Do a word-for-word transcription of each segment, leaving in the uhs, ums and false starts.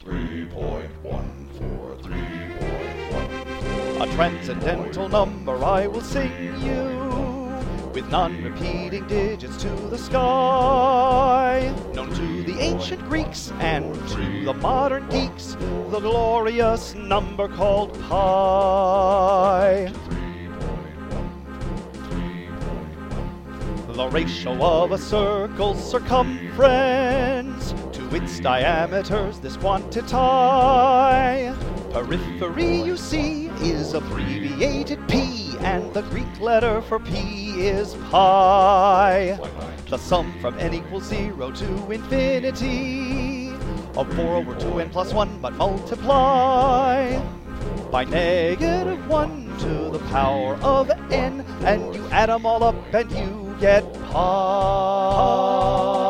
three point one four, three point one four. A transcendental number I will sing you, with non-repeating digits to the sky, known to the ancient Greeks and to the modern geeks, the glorious number called pi. The ratio of a circle's circumference to its diameters this quantity. Periphery, you see, is abbreviated p, and the Greek letter for p is pi. The sum from n equals zero to infinity of four over two n plus one, but multiply by negative one to the power of n, and you add them all up and you get pi.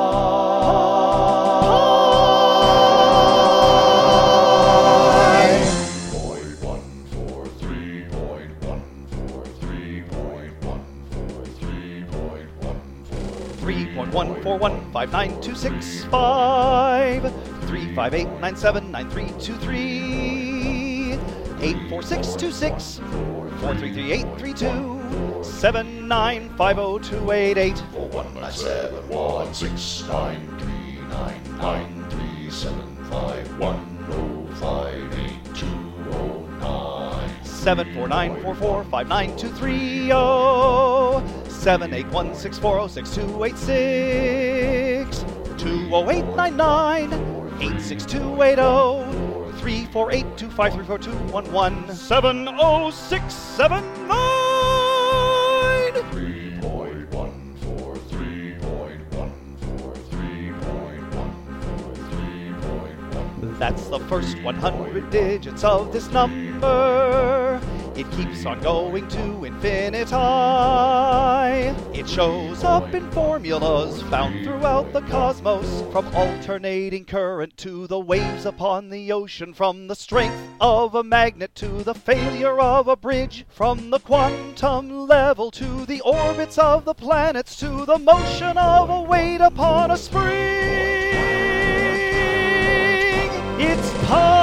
three point one four one five nine two six five, three five eight nine seven nine three two three, eight four six two six, four three three eight three two, seven nine five zero two eight eight, four one nine seven one six nine three nine nine three seven five one oh five eight two oh nine, seven four nine four four five nine two three zero, seven eight one six four zero six two eight six, two zero eight nine nine eight six two eight zero, three four eight two five three four two one one, seven zero six seven nine. three point one four, three point one four, three point one four, three point one. That's the first one hundred digits of this number. It keeps on going to infinity. It shows up in formulas found throughout the cosmos, from alternating current to the waves upon the ocean, from the strength of a magnet to the failure of a bridge, from the quantum level to the orbits of the planets, to the motion of a weight upon a spring. It's pi.